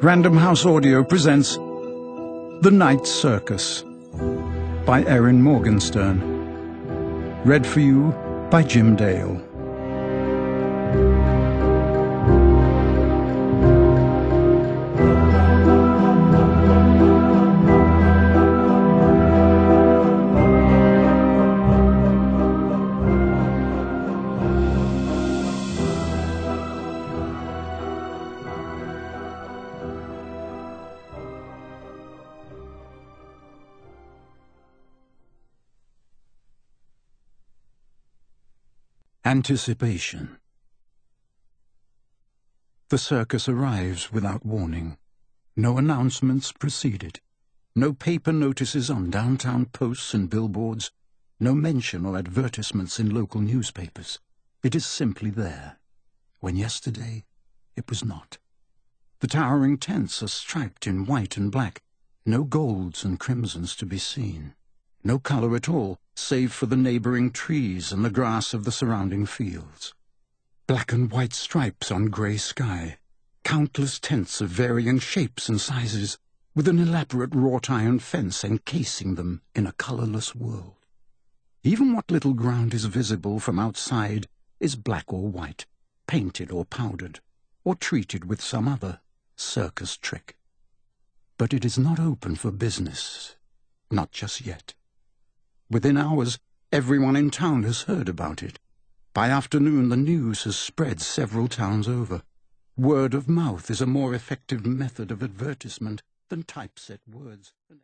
Random House Audio presents The Night Circus by Erin Morgenstern. Read for you by Jim Dale. Anticipation. The circus arrives without warning. No announcements precede it. No paper notices on downtown posts and billboards. No mention or advertisements in local newspapers. It is simply there, when yesterday it was not. The towering tents are striped in white and black. No golds and crimsons to be seen. No colour at all, save for the neighbouring trees and the grass of the surrounding fields. Black and white stripes on grey sky. Countless tents of varying shapes and sizes, with an elaborate wrought-iron fence encasing them in a colourless world. Even what little ground is visible from outside is black or white, painted or powdered, or treated with some other circus trick. But it is not open for business, not just yet. Within hours, everyone in town has heard about it. By afternoon, the news has spread several towns over. Word of mouth is a more effective method of advertisement than typeset words.